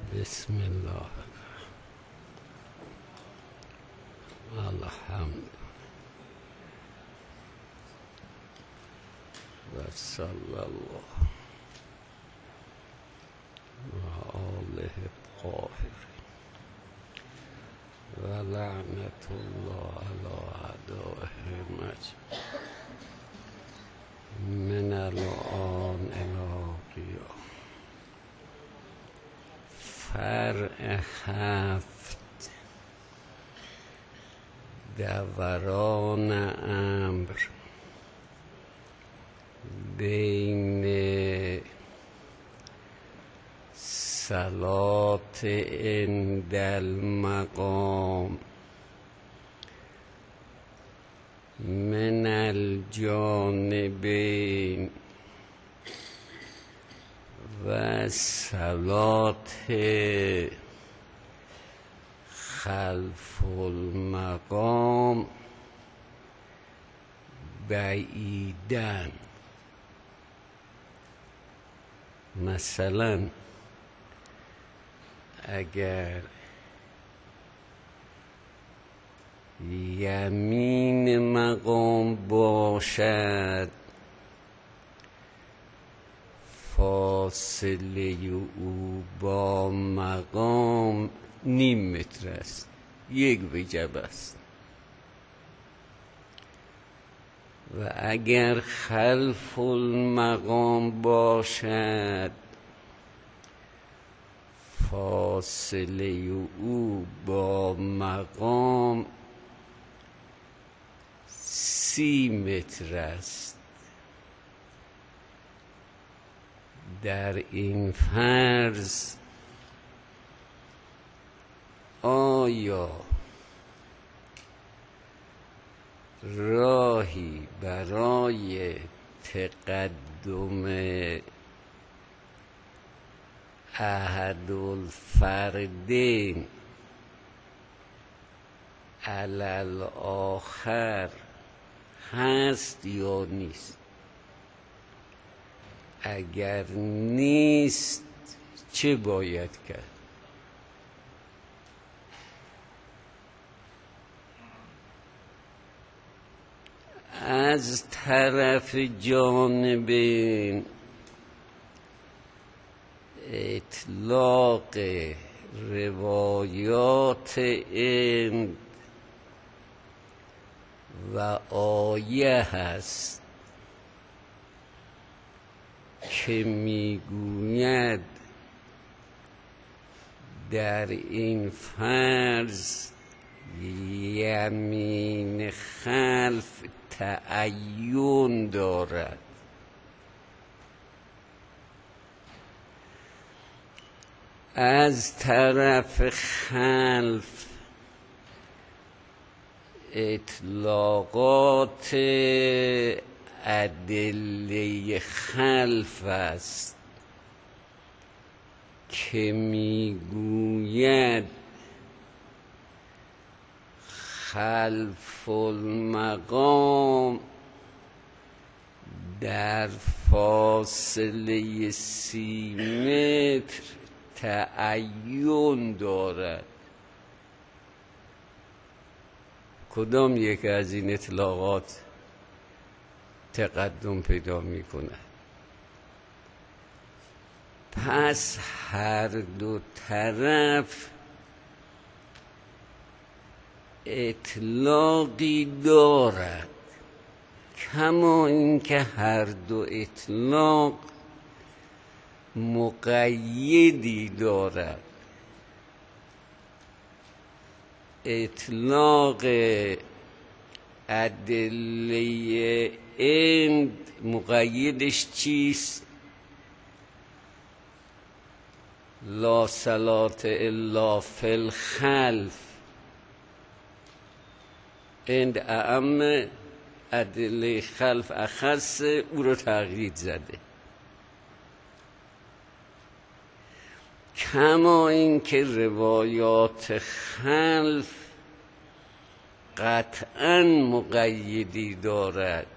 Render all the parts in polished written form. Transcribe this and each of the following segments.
بسم الله الحمد و صلی الله و آله الطاهرین و لعنت الله علی اعدائهم من الآن الی قیام. فرع 7 دوران امر بین صلات عند المقام من الجانبین و صلات خلف المقام بعیداً. مثلا اگر یمین مقام باشد فاصله او با مقام نیم متر است، 1 وجب است. و اگر خلف المقام باشد فاصله او با مقام 30 متر است. در این فرض آیا راهی برای تقدم احد الفردین علی الاخر هست یا نیست؟ اگر نیست چه باید کرد؟ از طرف جانبین اطلاق روایات عند و آیه هست که میگوید در این فرض یمین خلف تعین دارد. از طرف خلف اطلاقات ادله خلف است که میگوید خلف المقام در فاصله 30 متر تعین دارد. کدام یک از این اطلاقات تقدم پیدا می کند؟ پس هر دو طرف اطلاقی دارد، کما اینکه هر دو اطلاق مقیدی دارد. اطلاق ادله عند مقیدش چیست؟ لا صلاة الا فی الخلف. عند اعم ادله خلف اخص او رو تقیید زده. کما اینکه روایات خلف قطعاً مقیدی دارد.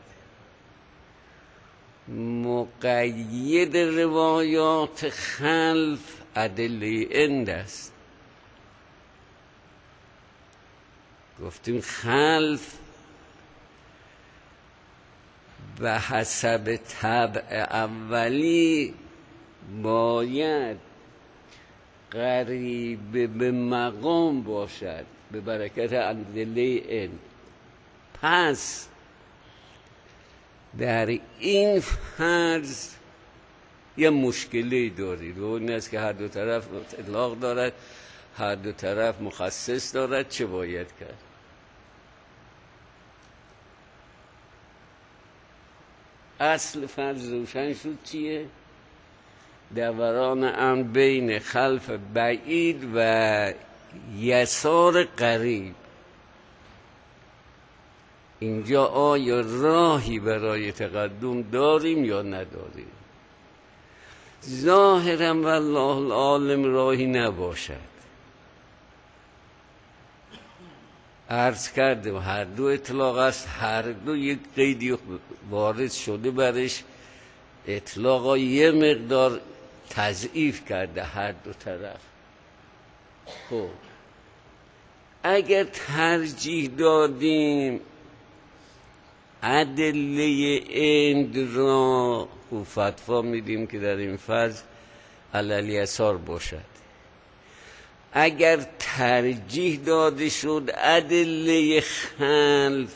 مقید روایات خلف ادله اند است. گفتیم خلف به حسب طبع اولی باید قریب به مقام باشد به برکت ادله اند. پس در این فرض یه مشکلی دارید و این است که هر دو طرف اطلاق دارد، هر دو طرف مخصص دارد. چه باید کرد؟ اصل فرض روشن شد چیه؟ دوران امر بین خلف بعید و یسار قریب. اینجا آیا راهی برای تقدم داریم یا نداریم؟ ظاهرا والله العالم راهی نباشد. عرض کردم هر دو اطلاق است، هر دو یک قیدی وارد شده برش، اطلاقا یه مقدار تضعیف کرده هر دو طرف. خب اگر ترجیح دادیم ادله اند را و فتوا میدیم که در این فرض علل یسار باشد. اگر ترجیح داده شد ادله خلف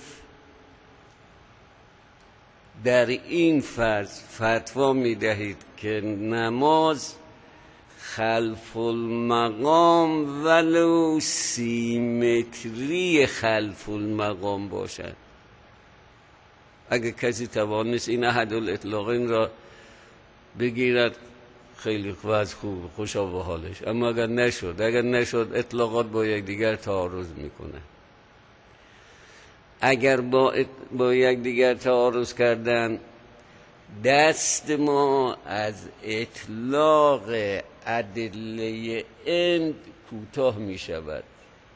در این فرض فتوا میدهید که نماز خلف المقام ولو سیمتری خلف المقام باشد. اگر کسی توانست این احدالاطلاقین را بگیرد خیلی وضع خوب، خوشا به حالش. اما اگر نشد اطلاقات با یکدیگر تعارض میکنه. اگر با یکدیگر تعارض کردن، دست ما از اطلاق ادله اند کوتاه می شود،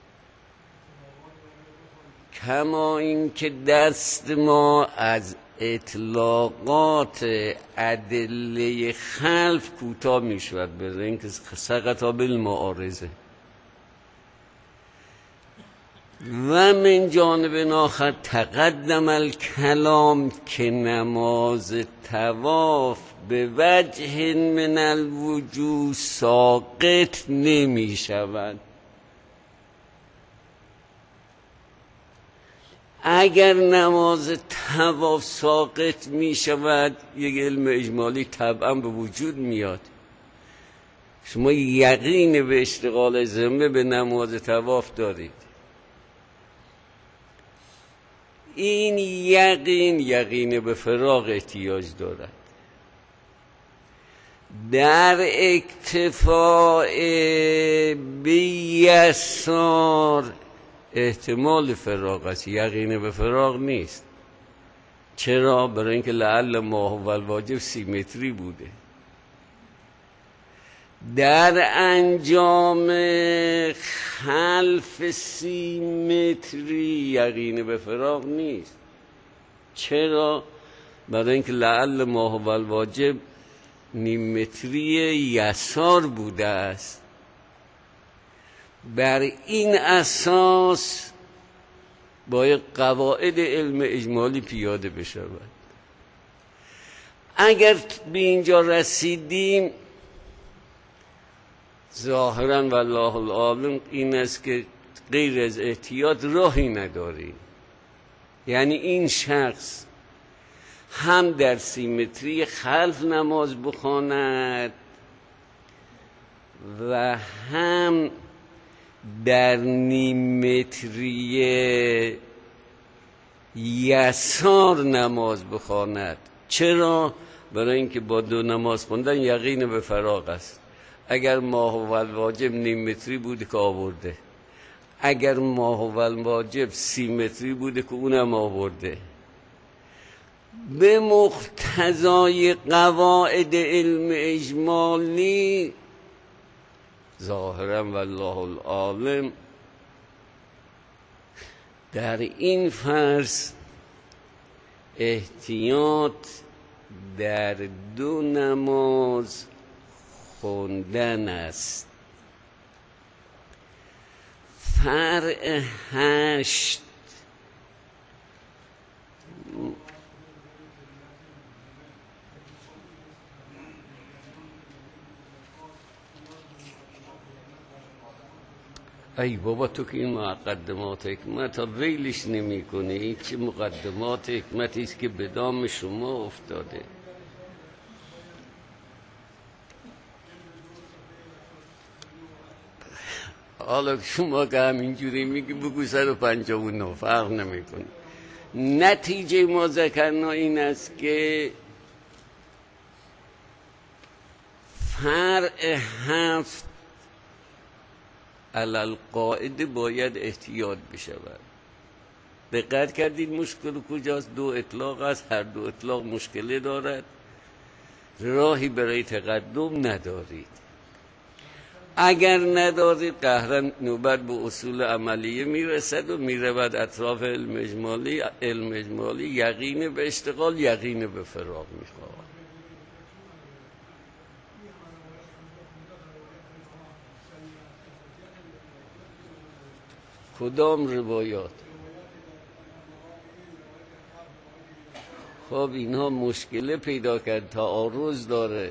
کما اینکه دست ما از اطلاقات ادله خلف کوتاه می شود، به اینکه سقطا بالمعارضه. و من جانب آخر تقدم الکلام که نماز طواف به وجه من الوجوه ساقط نمی شود. اگر نماز طواف ساقط می شود، یک علم اجمالی طبعا به وجود میاد. شما یقین به اشتغال ذمه به نماز طواف دارید. این یقین به فراغ احتیاج دارد. در اکتفاء بیسار احتمال فراغ است، یقین به فراغ نیست. چرا؟ برای اینکه لعل ما هو الواجب سیمتری بوده. در انجام خلف سیمتری یقین به فراغ نیست. چرا؟ برای اینکه لعل ما هو الواجب نیمتری یسار بوده است. بر این اساس باید قواعد علم اجمالی پیاده بشود. اگر به اینجا رسیدیم، ظاهرا والله العالم این است که غیر از احتیاط راهی نداریم. یعنی این شخص هم در سیمتری خلف نماز بخواند و هم در نیمتری یسار نماز بخواند. چرا؟ برای اینکه با دو نماز خوندن یقین به فراغ است. اگر ما هو الواجب نیمتری بوده که آورده، اگر ما هو الواجب سیمتری بوده که اونم آورده. به مقتضای قواعد علم اجمالی ظاهرا والله العالم در این فرض احتیاط در دو نماز خوندن است. فرع 8 ای بابا تو که این مقدمات حکمت ها ویلش نمی کنی. این چه مقدمات حکمتی است که به دام شما افتاده. حالا شما که همینجوری میگی بگو 159 فرق نمی کنی. نتیجه ما ذکرنا این است که فرع 7 علالقاعده باید احتیاط بشود. دقت کردید مشکل کجاست؟ 2 اطلاق است، هر 2 اطلاق مشکله دارد، راهی برای تقدم ندارید. اگر ندارید قهرن نوبت به اصول عملیه میرسد و میرود اطراف علم اجمالی یقین به اشتغال، یقین به فراغ میخواد. کدام روایات؟ خب اینها مشکله پیدا کرد، تعارض داره.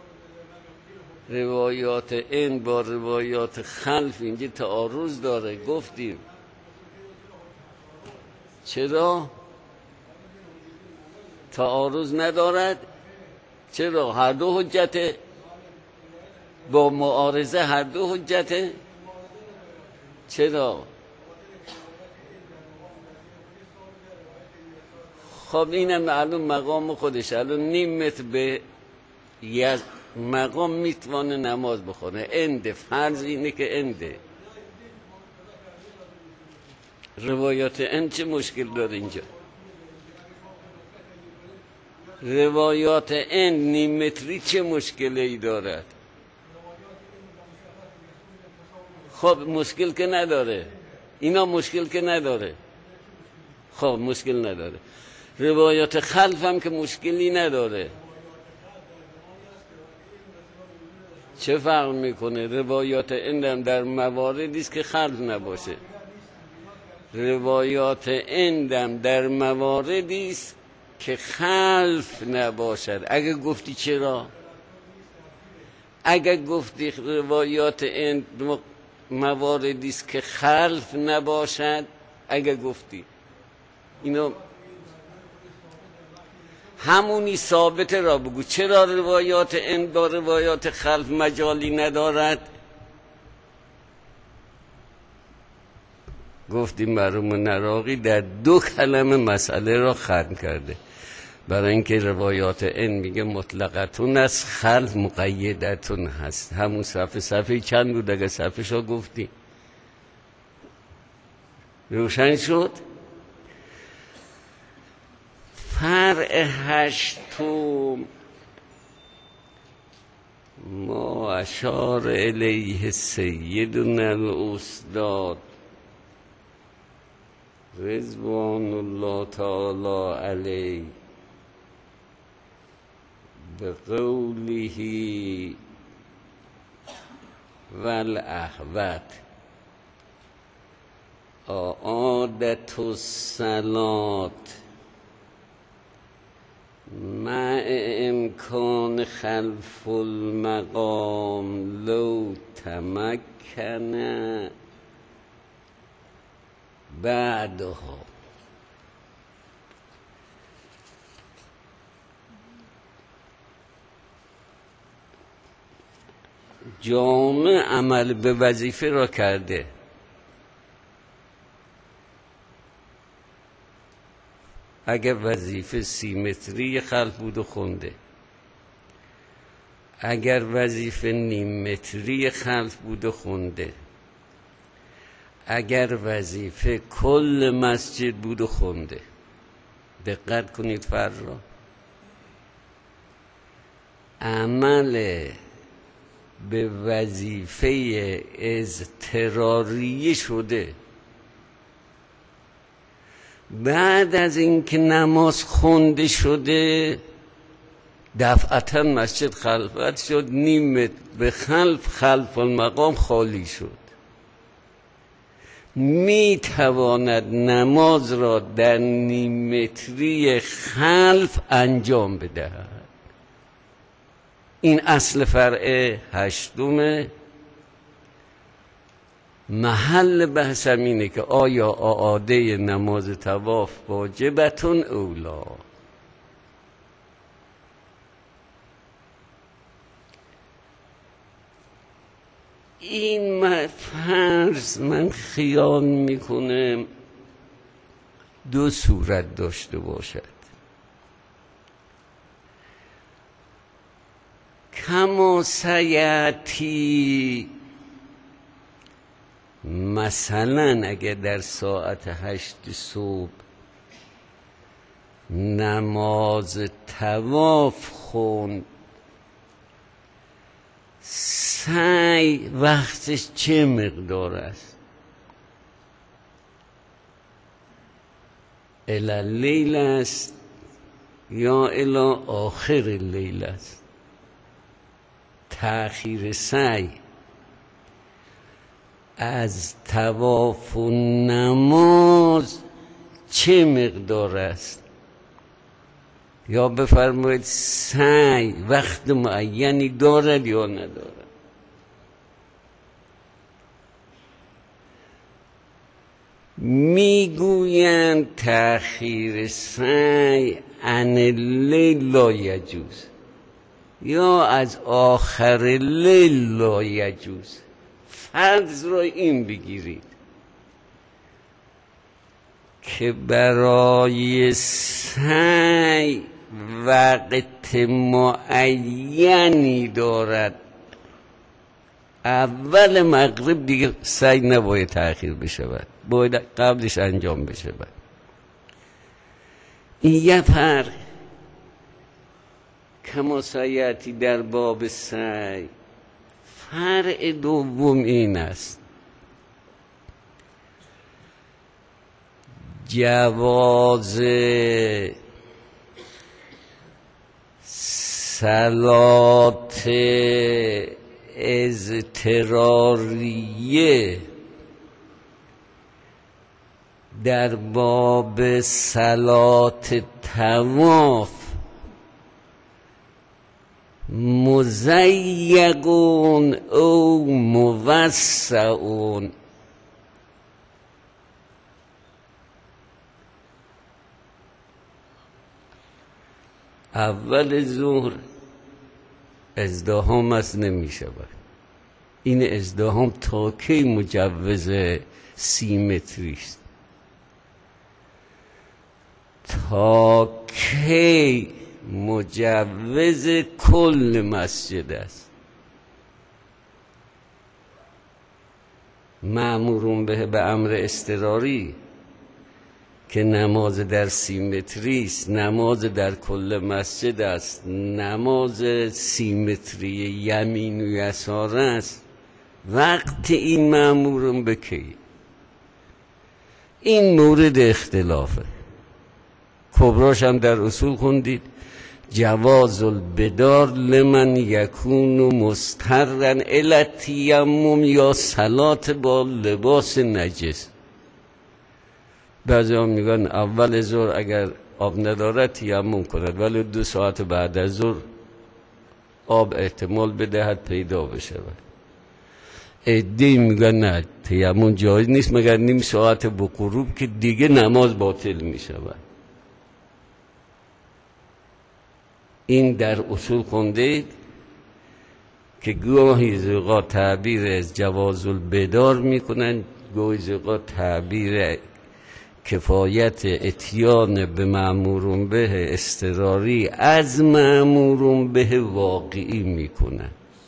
روایات این با روایات خلف اینجا تعارض داره. گفتیم چرا تعارض ندارد؟ چرا؟ هر دو حجته، با معارضه هر دو حجته. چرا؟ خب اینم معلوم مقام خودش. الان نیم متر به یک مقام میتوانه نماز بخونه. انده فرض اینه که انده. روایات اند چه مشکل داره اینجا؟ روایات اند نیم متری چه مشکلی دارد؟ خب مشکل که نداره. اینا مشکل که نداره. خب مشکل نداره. روایات خلف هم که مشکلی نداره. چه فرق میکنه؟ روایات اندم در مواردی است که خلف نباشه. روایات اندم در مواردی است که خلف نباشد. اگه گفتی چرا؟ اگه گفتی روایات اند مواردی است که خلف نباشد، اگه گفتی اینو همونی ثابت را بگو. چرا روایات اند با روایات خلف مجالی ندارد؟ گفتیم مرحوم نراقی در 2 کلمه مسئله را ختم کرده. برای اینکه روایات اند میگه مطلقتون است، خلف مقیدتون هست. همون صفحه چند بود؟ اگه صفحه شو گفتی روشن شد. فرع 8 ما اشار الیه سیدنا الاستاد رضوان الله تعالی علیه بقوله والاحوت اعادت الصلاة مع امکان خلف المقام لو تمکن بعدها. جامع عمل به وظیفه را کرده. اگر وظیفه 30 متری خلف بود و خونده، اگر وظیفه نیم متری خلف بود و خونده، اگر وظیفه کل مسجد بود و خونده. دقت کنید فرق را. عمل به وظیفه اضطراریه شده. بعد از اینکه نماز خونده شده دفعتا مسجد خلوت شد، نیم متر به خلف المقام خالی شد. می تواند نماز را در نیم متری خلف انجام بدهد. این اصل فرع هشتمه. محل بحثم اینه که آیا اعاده نماز طواف واجبتون اولا؟ این فرض من خیال میکنم دو صورت داشته باشد. کما سیاتی، مثلا اگر در ساعت 8 صبح نماز طواف خوند، سعی وقتش چه مقدار است؟ الی اللیل است یا الی آخر اللیل است؟ تأخیر سعی از طواف و نماز چه مقدار است؟ یا بفرمایید سعی وقت معینی دارد یا ندارد؟ میگویند تأخیر سعی عن اللیل لا یجوز، یا از آخر لیل لا یجوز. فرض را این بگیرید که برای سعی وقت معینی دارد. اول مغرب دیگه سعی نباید تأخیر بشود، باید قبلش انجام بشود. این یه فرق. کما سیاتی در باب سعی. فرع دوم این است جواز صلات اضطراریه در باب صلات طواف مزیقون او موسعون. اول ظهر ازدحام است، نمی شود. این ازدحام تا کی مجوز 30 متری است؟ تا کی مجوز کل مسجد است؟ مأمورون به امر اضطراری که نماز در 30 متری است، نماز در کل مسجد است، نماز 30 متری یمین و یسار است. وقت این مأمورون به کی؟ این مورد اختلافه. کبراش هم در اصول خوندید. جواز البدار لمن یکون مضطرا الی التیمم یا صلات با لباس نجس. بعضی هم میگن اول ظهر اگر آب ندارد تیمم کند، ولی 2 ساعت بعد از ظهر آب احتمال بدهد پیدا بشود. عده‌ای میگن نه تیمم جایز نیست مگر نیم ساعت به غروب که دیگه نماز باطل میشود. این در اصول خوندید که گاهی اوقات تعبیر از جواز البدار میکنن، گاهی اوقات تعبیر کفایت اتیان به مأمورون به اضطراری از مأمورون به واقعی میکنن.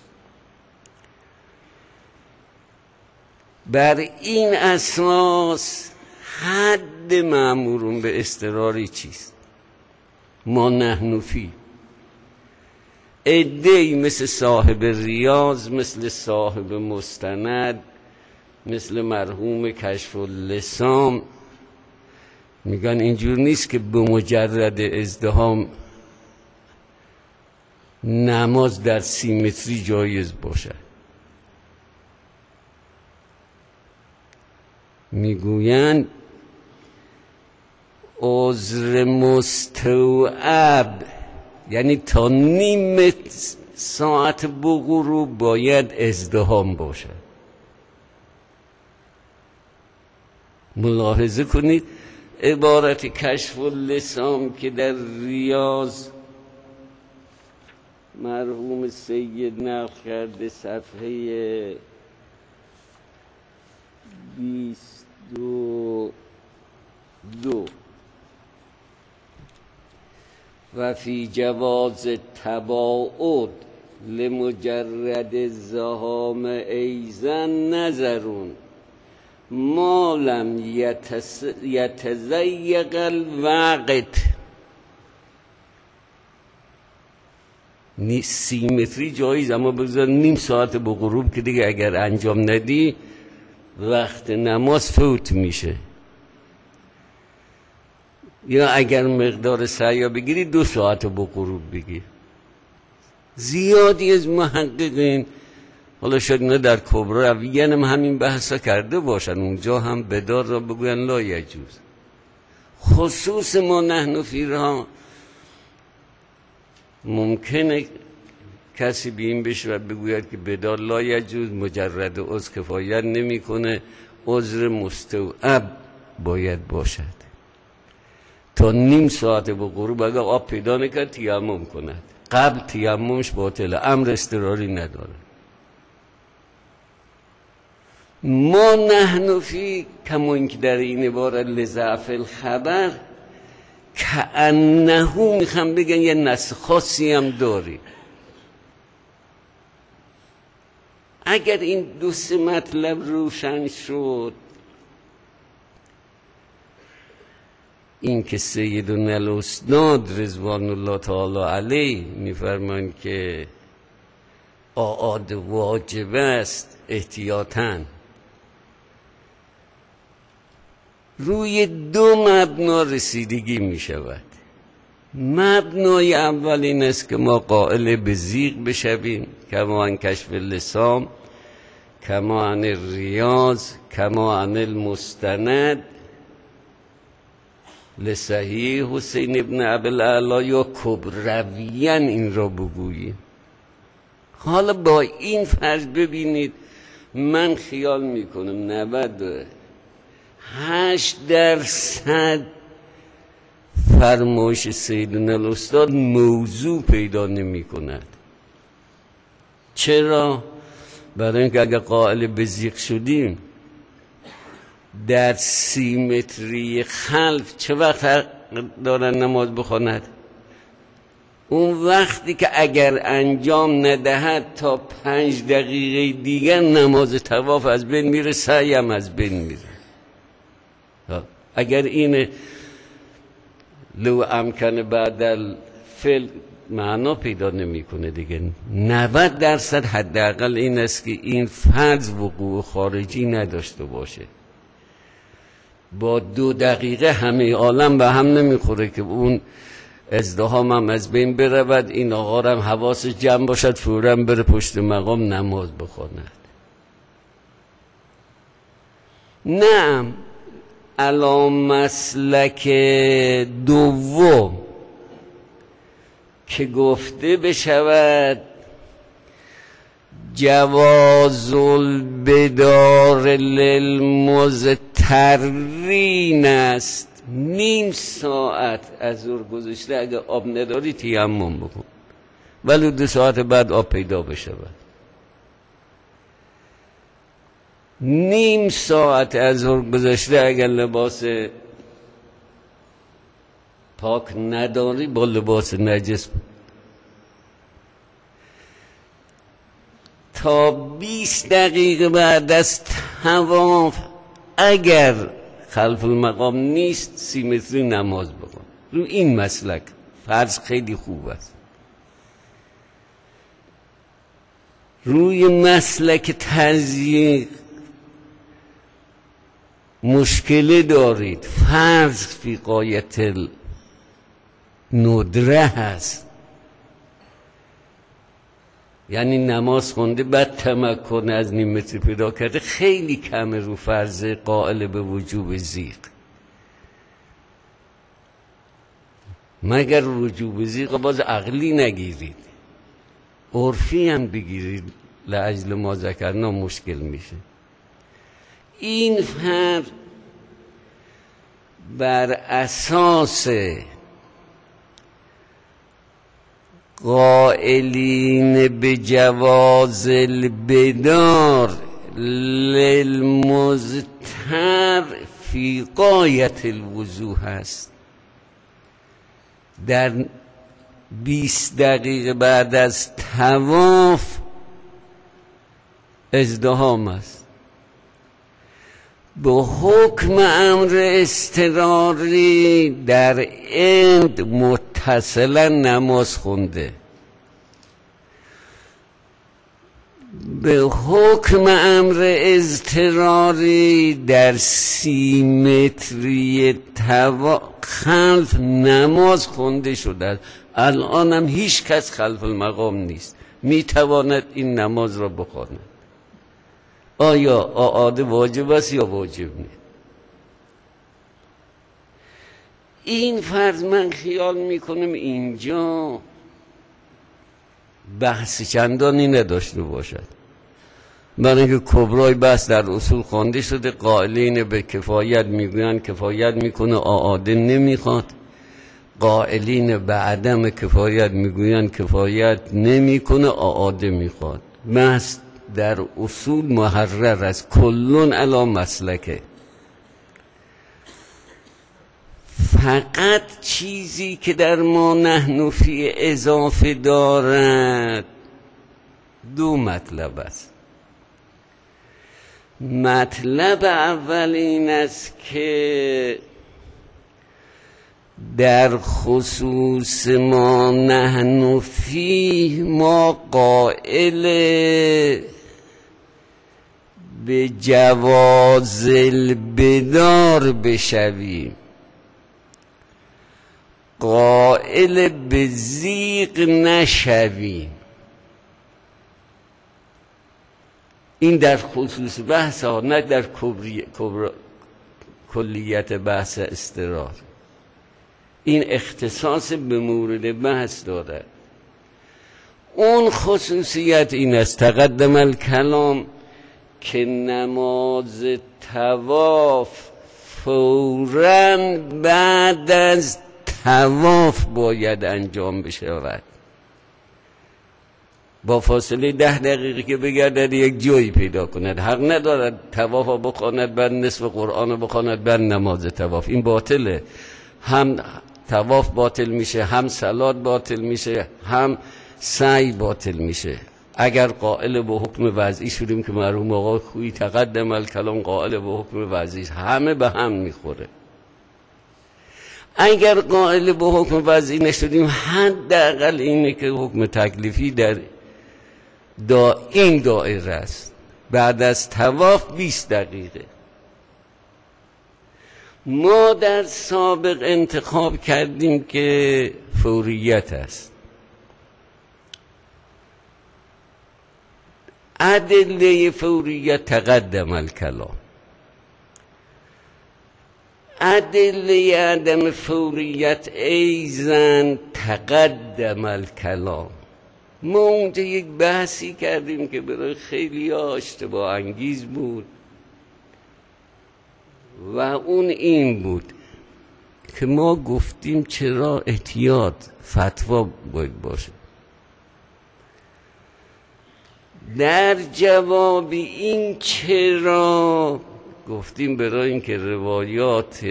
بر این اساس حد مأمورون به اضطراری چیست؟ ما نحن فی. عده‌ای مثل صاحب ریاض، مثل صاحب مستند، مثل مرحوم کشف اللسان میگن اینجور نیست که به مجرد ازدحام نماز در سیمتری جایز باشد. میگویند عذر مستوعب یعنی تا نیم ساعت بغروب باید ازدحام باشد. ملاحظه کنید عبارت کشف اللسان که در ریاض مرحوم سید نقل کرده صفحه 22 و فی جواز تباعد لمجرد زهام ایزن نظرون ما لم یتضیق الوقت. سیمتری جایز، اما بگذار نیم ساعت به غروب که دیگه اگر انجام ندی وقت نماز فوت میشه. یا اگر مقدار سعیا بگیری 2 ساعت به غروب بگیر. زیادی از محققین، حالا شاید نه در کبرا رویین هم همین بحثا کرده باشن، اونجا هم بدار را بگوین لا یجوز. خصوص ما نحن فیها ممکنه کسی بیم بشه و بگوید که بدار لا یجوز، مجرد عذر کفایت نمیکنه، عذر مستوعب باید باشد. تا نیم ساعت به غروب اگر آب پیدا نکرد تیمم کند، قبل تیممش باطله، امر اضطراری نداره. ما نحن فی کما اینکه در این عبارت لضعف الخبر کأنه میخوام بگن یه نص خاصی هم داری. اگر این 2-3 مطلب روشن شد، این که سیدنا الاستاد رضوان الله تعالی علیه میفرمان که آعاد واجب است احتیاطاً، روی 2 مبنا رسیدگی می شود. مبنای اول این است که ما قائل به زیغ بشویم، کما عن کشف اللسان، کما عن الریاض، کما عن المستند لصحیح حسین ابن ابوالعلا، یا کبرویاً این را بگوییم. حالا با این فرض ببینید، من خیال میکنم 98% فرمایش سیدنا الاستاد موضوع پیدا نمی کند. چرا؟ برای اینکه اگر قائل به زیغ شدیم در سیمتری خلف چه وقت دارن نماز بخواند؟ اون وقتی که اگر انجام ندهد تا 5 دقیقه دیگر نماز طواف از بین میره، سعی هم از بین میره. اگر این لو امکن بعد الفعل معنا پیدا نمیکنه دیگه. 90% حداقل این است که این فرض وقوع خارجی نداشته باشه. با 2 دقیقه همه عالم به هم نمیخوره که اون ازدحام هم از بین برود، این آقا هم حواسش جمع باشد فوراً بره پشت مقام نماز بخواند. نه، علی مسلک دوم که گفته بشود جواز البدار للمضطرین است، نیم ساعت از ظهر گذشته اگه آب نداری تیمم بکن، ولی 2 ساعت بعد آب پیدا بشود. نیم ساعت از ظهر گذشته اگر لباس پاک نداری با لباس نجس تا 20 دقیقه بعد از طواف اگر خلف المقام نیست سیمتری نماز بکن. رو این مسلک فرض خیلی خوب است. روی مسلک تضییق مشکل دارید، فرض فی غایت ندره هست. یعنی نماز خونده بعد تمکن از نیم متری پیدا کرده، خیلی کمه رو فرض قائل به وجوب زیغ. مگر وجوب زیغ باز عقلی نگیرید، عرفی هم بگیرید، لاجل ما ذکرنا مشکل میشه. این فرد بر اساس قائلین به جواز البدار للمضطر فی غایت الوضوح است. در 20 دقیقه بعد از طواف ازدحام است. به حکم امر اضطراری در اند متصلا نماز خونده، به حکم امر اضطراری در سیمتری خلف نماز خونده شده. الان هم هیچ کس خلف المقام نیست، میتواند این نماز را بخواند. آیا اعاده واجب است یا واجب نیست؟ این فرض من خیال میکنم اینجا بحث چندانی نداشته باشد، برای اینکه کبرای بحث در اصول خوانده شده. قائلین به کفایت میگویند کفایت میکنه، اعاده نمیخواد. قائلین به عدم کفایت میگویند کفایت نمیکنه، اعاده میخواد. بحث در اصول محرر است، کلون علی مسلکه. فقط چیزی که در ما نحن فی اضافه دارد دو مطلب است. مطلب اول این است که در خصوص ما نحن فی ما قائل به جواز البدار بشویم، قائل به زیغ نشویم. این در خصوص بحث ها، نه در کلیت بحث اضطرار. این اختصاص به مورد بحث دارد. اون خصوصیت این است، تقدم الکلام، که نماز طواف فوراً بعد از طواف باید انجام بشود. با فاصله 10 دقیقه که بگردد یک جایی پیدا کند. حق ندارد طواف ها بخواند بعد نصف قرآن ها بخواند بعد نماز طواف. این باطله. هم طواف باطل میشه، هم صلات باطل میشه، هم سعی باطل میشه. اگر قائل به حکم وضعی شدیم که مرحوم آقا خویی تقدم الکلام قائل به حکم وضعی، همه به هم میخوره. اگر قائل به حکم وضعی نشدیم، حداقل اینه که حکم تکلیفی در این دایره است. بعد از طواف 20 دقیقه. ما در سابق انتخاب کردیم که فوریت است. ادله فوریت تقدم الکلام. ادله عدم فوریت ایزن تقدم الکلام. ما اونجا یک بحثی کردیم که برای خیلی ها اشتباه انگیز بود و اون این بود که ما گفتیم چرا احتیاط فتوا باید باشه. در جواب این چرا گفتیم برای اینکه روایات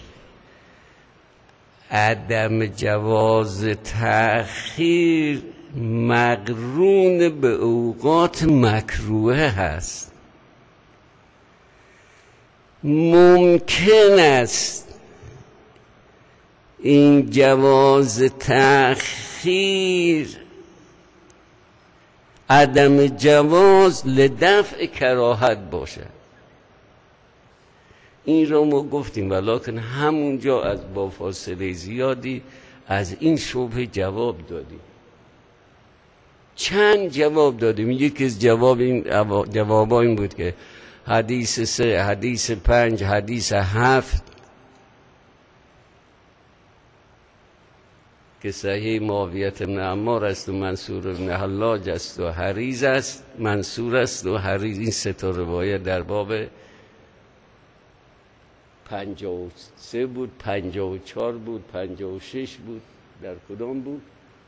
عدم جواز تأخیر مقرون به اوقات مکروه هست. ممکن است این جواز تأخیر عدم جواز لدفع کراهت باشه. این رو ما گفتیم، ولیکن همونجا از با فاصله زیادی از این شبهه جواب دادیم. چند جواب دادیم. یکی از جواب این بود که حدیث 3، حدیث 5، حدیث 7 که صحیح معاویه بن عمار است و منصور بن حلاج است و حریز است، منصور است و حریز. این 3 تا روایت در باب 53 بود، 54 بود، 56 بود. در کدام بود؟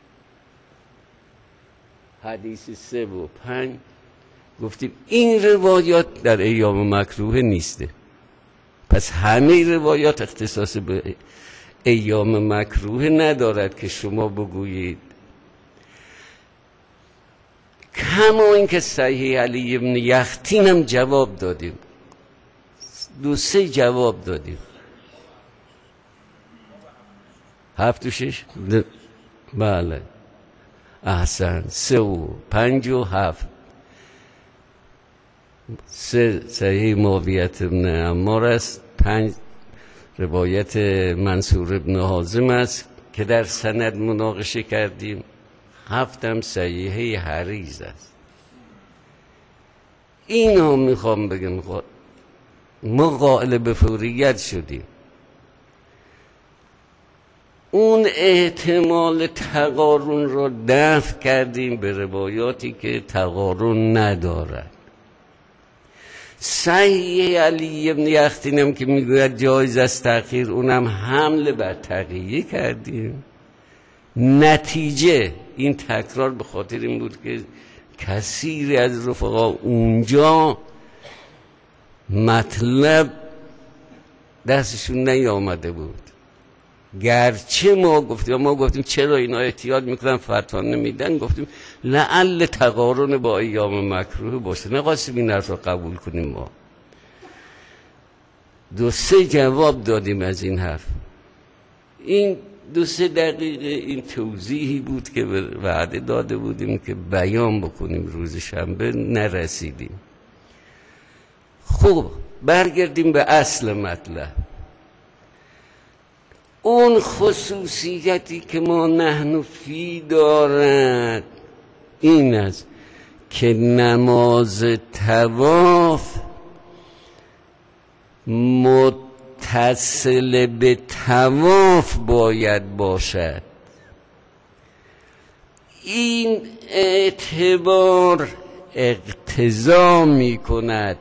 حدیث 3 و 5 گفتیم این روایات در ایام مکروه نیسته. پس همه روایات اختصاص به ایام مکروه ندارد که شما بگویید. کما این که صحیح علی بن یختین هم جواب دادیم، 2-3 جواب دادیم. 7 و 6 بله احسن. 3 و 5 و 7. 3 صحیح معاویه بن عمار است، 5 روایت منصور بن حازم است که در سند مناقشه کردیم، 7 هم صحیحه حریز است. اینا میخوام بگم ما قائل به فوریت شدیم. اون احتمال تقارن رو دفع کردیم به روایاتی که تقارن ندارد. صحیح علی بن یختین هم که میگوید جایز است تأخیر، اونم حمله بر تقیه کردیم. نتیجه این تکرار به خاطر این بود که کثیری از رفقا اونجا مطلب دستشون نیامده بود. گرچه ما گفتیم چرا اینا احتیاط میکنن فتوا نمیدن، گفتیم لعل تقارن با ایام مکروه باشه، نخواستیم این حرف رو قبول کنیم. ما 2-3 جواب دادیم از این حرف. این 2-3 دقیقه این توضیحی بود که وعده داده بودیم که بیان بکنیم، روز شنبه نرسیدیم. خب برگردیم به اصل مطلب. اون خصوصیتی که ما نحن فی دارد این است که نماز طواف متصل به طواف باید باشد. این اعتبار اقتضا می کند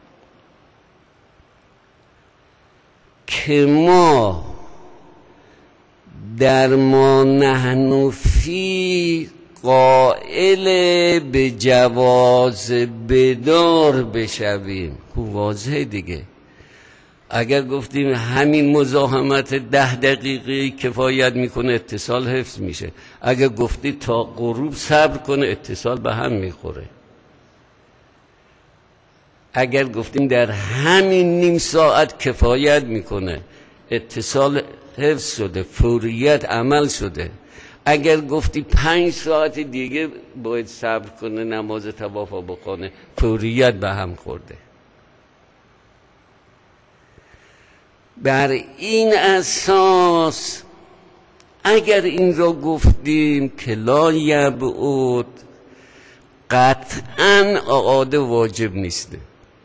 که ما در ما نحن فی قائل به جواز بدار بشویم. خوب واضحه دیگه. اگر گفتیم همین مزاحمت 10 دقیقه کفایت میکنه، اتصال حفظ میشه. اگر گفتی تا غروب صبر کنه، اتصال به هم میخوره. اگر گفتیم در همین نیم ساعت کفایت میکنه، اتصال حفظ شده، فوریت عمل شده. اگر گفتی 5 ساعت دیگه باید صبر کنه نماز طواف بخونه، فوریت به هم خورده. بر این اساس اگر این را گفتیم که لا یبعد، قطعاً اعاده واجب نیسته.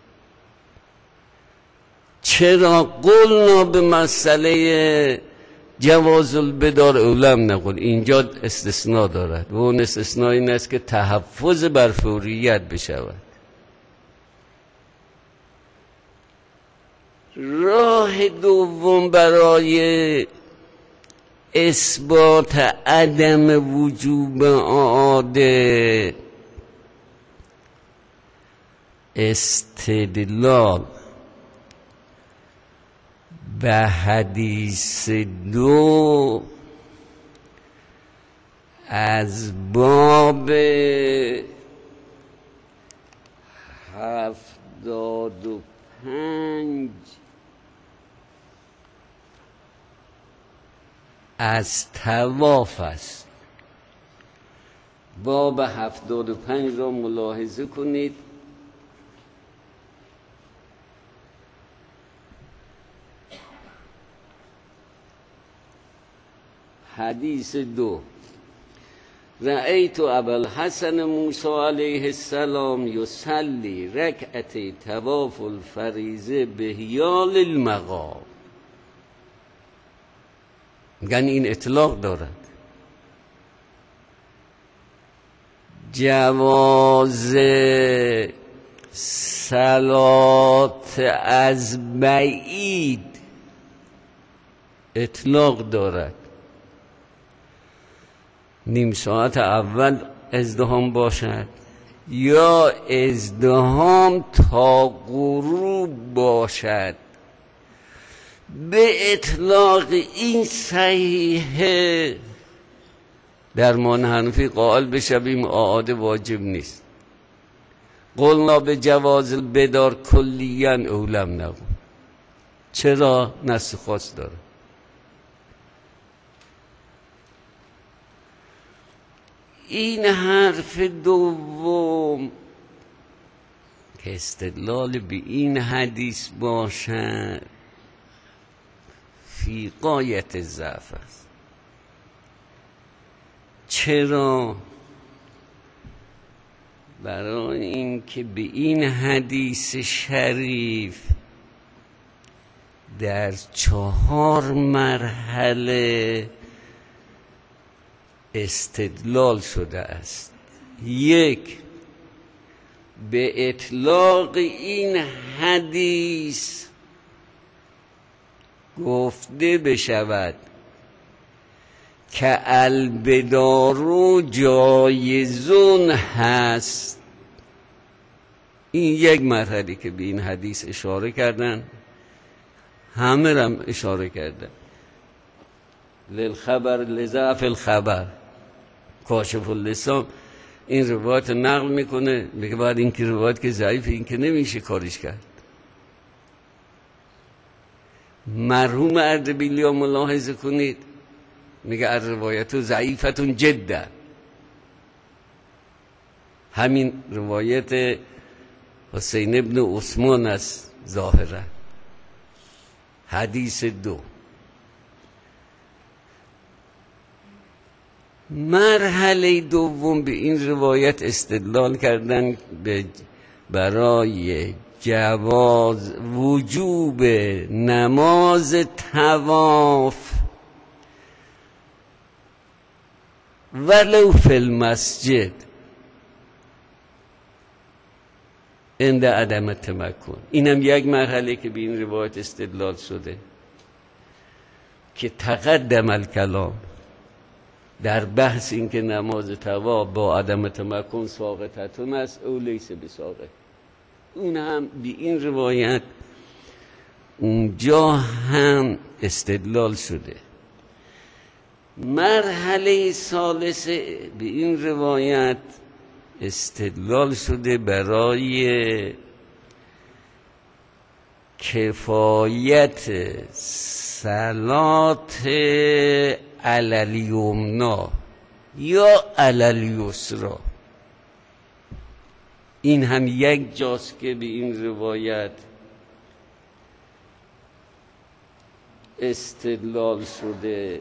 چرا؟ قلنا به مسئله جواز البدار اولم نقول، اینجا استثناء دارد و اون استثناء این است که تحفظ بر فوریت بشود. راه دوم برای اثبات عدم وجوب اعاده، استدلال به حدیث 2 از باب 75 از طواف است. باب 75 را ملاحظه کنید. حدیث 2 رأیت ابوالحسن موسی علیه السلام یصلی رکعت طواف الفریضه به حیال المقام. میگن این اطلاق دارد. جواز صلات از بعید اطلاق دارد. نیم ساعت اول ازدحام باشد یا ازدحام تا غروب باشد. به اطلاق این صحیحه در مان حنفی قائل بشویم آعاد واجب نیست. قلنا به جواز بدار کلیا اولم نقول. چرا؟ نص خاص داره. این حرف دوم که استدلال به این حدیث باشد فی غایت ضعف است. چرا؟ برای اینکه به این حدیث شریف در 4 مرحله استدلال شده است. 1. به اطلاق این حدیث گفته بشود که البدارو جایزون هست. این یک مرحله که به این حدیث اشاره کردن، همه هم اشاره کردن. للخبر لضعف الخبر. کاشف اللسان این روایت نقل میکنه، میگه بعد این که روایت که ضعیف، این که نمیشه کارش کرد. مرحوم اردبیلی ملاحظه کنید، میگه الروایت ضعیفتون جدا. همین روایت حسین ابن عثمان است ظاهرا. حدیث 2. مرحله دوم به این روایت استدلال کردن برای جواز وجوب نماز طواف ولو فی المسجد عند عدم تمکن. اینم یک مرحله که به این روایت استدلال شده که تقدم الکلام در بحث این که نماز طواف با عدم تمکن ساقطتون است او لیس بساقط. اون هم به این روایت اونجا هم استدلال شده. مرحله ثالثه به این روایت استدلال شده برای کفایت صلات علی الیمنا یا علی الیسرا. این هم یک جاست که به این روایت استدلال شده.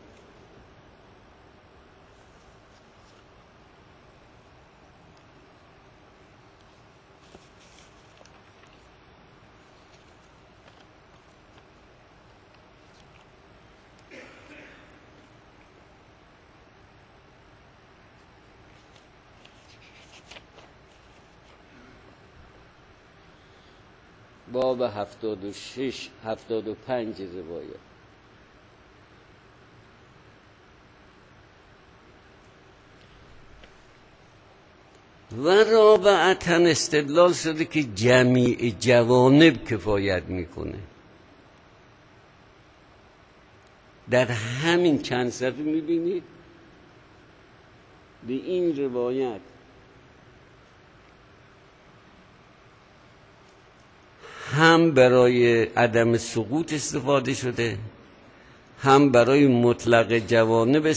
باب 76 75 روایت. و رابعتاً استدلال شده که جمیع جوانب کفایت میکنه. در همین چند صفحه میبینید به این روایت هم برای عدم سقوط استفاده شده، هم برای مطلق جوانب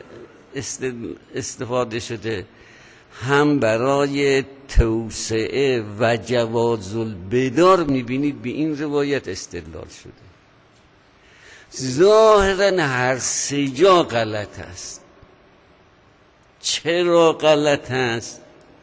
استفاده شده، هم برای توسعه و جواز البدار میبینید به این روایت استدلال شده. ظاهرا هر سه جا غلط است. چرا غلط است؟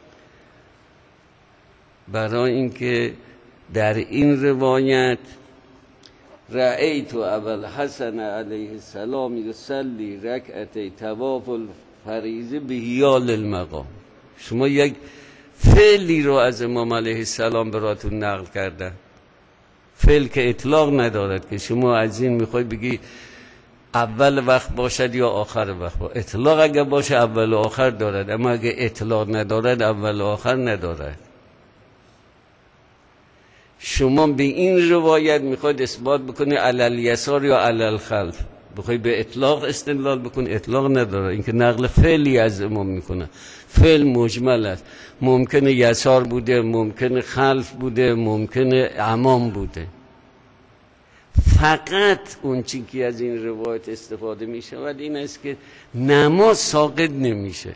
برای اینکه در این روایت رأیت ابوالحسن علیه السلام یصلی رکعتی طواف الفریضه بحیال المقام. شما یک فعلی رو از امام علیه السلام براتون نقل کردن، فعل که اطلاق ندارد که شما از این میخوای بگی اول وقت باشد یا آخر وقت باشد. اطلاق اگر باشه اول و آخر دارد، اما اگر اطلاق ندارد اول و آخر ندارد. شما به این روایت میخواید اثبات بکنی علل یسار یا علل خلف، بخوای به اطلاق استدلال بکن، اطلاق نداره. اینکه نقل فعلی از امام میکنه، فعل مجمل است، ممکنه یسار بوده، ممکنه خلف بوده، ممکنه امام بوده. فقط اون چی که از این روایت استفاده میشود این است که نماز ساقط نمیشه.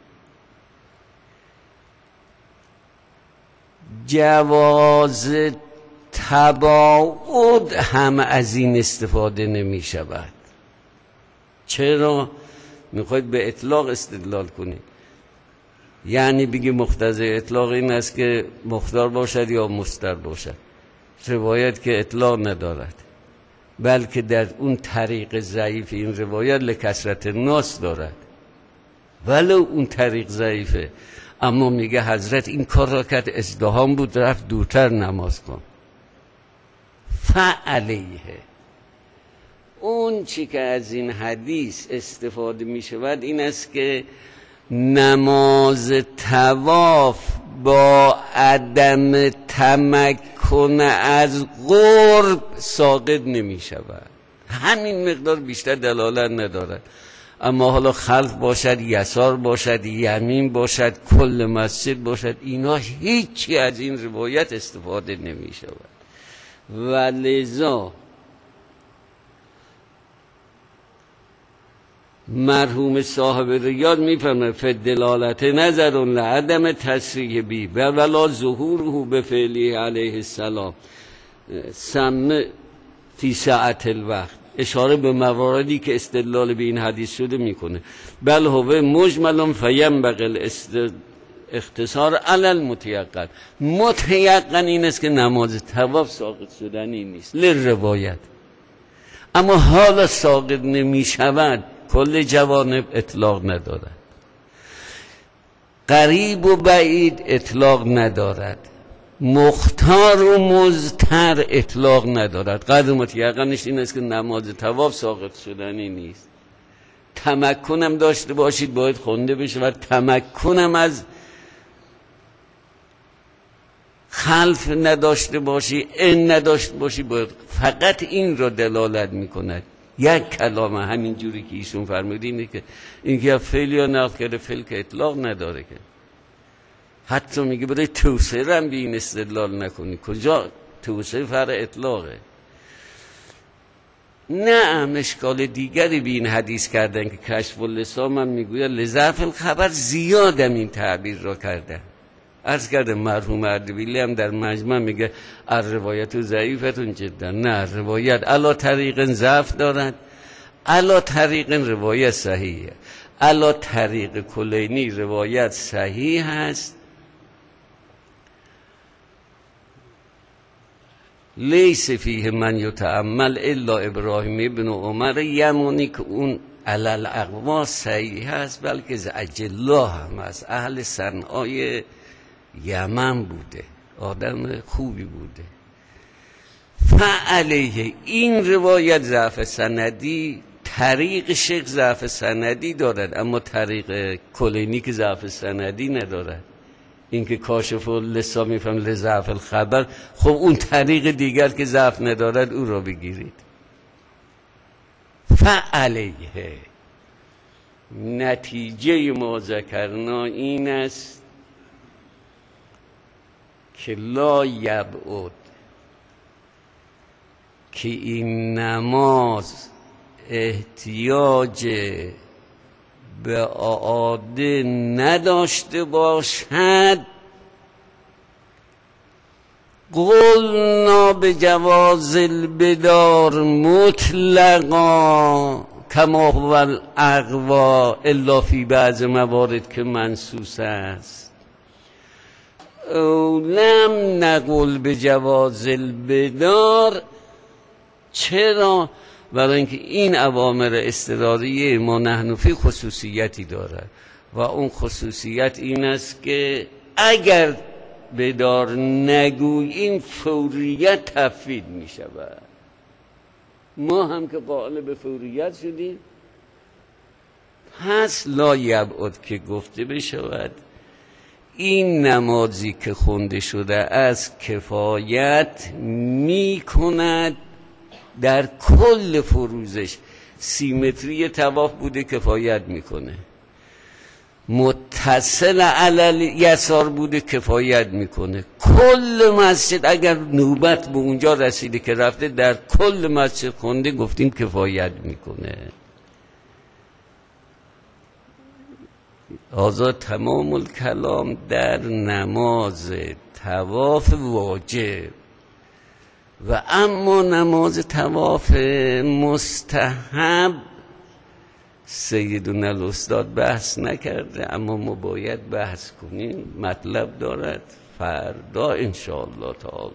جواز تباعد هم از این استفاده نمی شود. چرا؟ میخواید به اطلاق استدلال کنید، یعنی بگی مقتضی اطلاق این است که مختار باشد یا مستر باشد. روایت که اطلاق ندارد، بلکه در اون طریق ضعیف این روایت لکثرت الناس دارد، ولو اون طریق ضعیفه، اما میگه حضرت این کار را کرد، ازدحام بود، رفت دورتر نماز کن. فعلیه اون چی که از این حدیث استفاده می شود این است که نماز طواف با عدم تمکن از قرب ساقط نمی شود. همین مقدار بیشتر دلالت ندارد. اما حالا خلف باشد، یسار باشد، یمین باشد، کل مسجد باشد، اینا هیچی از این روایت استفاده نمی شود. و لذا مرحوم صاحب ریاض میفرمه فدلالت نظر لعدم تصریح بی ولا ظهوره به فعلی علیه السلام سمع فی ساعت الوقت. اشاره به مواردی که استدلال به این حدیث شده میکنه. بل هو مجمل فینبغی اختصار علی المتیقن. متیقن این است که نماز طواف ساقط شدنی نیست للروایت، اما حالا ساقط نمی شود، کل جوانب اطلاق ندارد، قریب و بعید اطلاق ندارد، مختار و مضطر اطلاق ندارد. قدر متیقنش این است که نماز طواف ساقط شدنی نیست. تمکنم داشته باشید باید خونده بشه و تمکنم از خلف نداشته باشی، این نداشته باشی، باید فقط این را دلالت میکند. یک کلام همین جوری که ایشون فرمودی اینه که اینکه فعل یا نقل کرده، فعل که اطلاق نداره که. حتی میگه برای توسعه هم به این استدلال نکنی. کجا توسعه فرع اطلاقه؟ نه، اشکال دیگری به این حدیث کردن که کشف اللسان هم میگوید لضعف الخبر زیادم این تعبیر را کردن. عرض کرده مرحوم اردبیلی هم در مجمع میگه الروایت ضعیفتون جدا. نه، روایت علا طریق ضعف دارد، علا طریق روایت صحیحه، علا طریق کلینی روایت صحیح هست. لیس فیه من یتأمل الا ابراهیم ابن عمر یمونی که اون علل اقوا صحیح هست، بلکه از اجلا هم از اهل صنعای یمن بوده، آدم خوبی بوده. فعلیه این روایت ضعف سندی، طریق شیخ ضعف سندی دارد، اما طریق کلینی که ضعف سندی ندارد. اینکه کاشف اللسان میفهم لضعف الخبر، خب اون طریق دیگر که ضعف ندارد او را بگیرید. فعلیه نتیجه ما ذکرنا این است که لا یبعد که این نماز احتیاج به اعاده نداشته باشد. قلنا به جواز البدار مطلقا کما هو الاقوا الا فی بعض موارد که منصوص است. لم نقل به جواز البدار. چرا؟ برای اینکه این اوامر اضطراریه ما نحن فی خصوصیتی دارد و اون خصوصیت این است که اگر بدار نگوییم فوریت تفویض می شود. ما هم که قائل به فوریت شدیم، پس لا یبعد که گفته بشود این نمازی که خونده شده از کفایت می کند در کل فروزش. سیمتری طواف بوده کفایت میکنه، متصل علل یسار بوده کفایت میکنه. کل مسجد اگر نوبت به اونجا رسیده که رفته در کل مسجد خونده گفتیم کفایت میکنه. آزاد تمام الکلام در نماز طواف واجب و اما نماز طواف مستحب سیدنا الاستاد بحث نکرده، اما ما باید بحث کنیم، مطلب دارد فردا انشاءالله تعالی.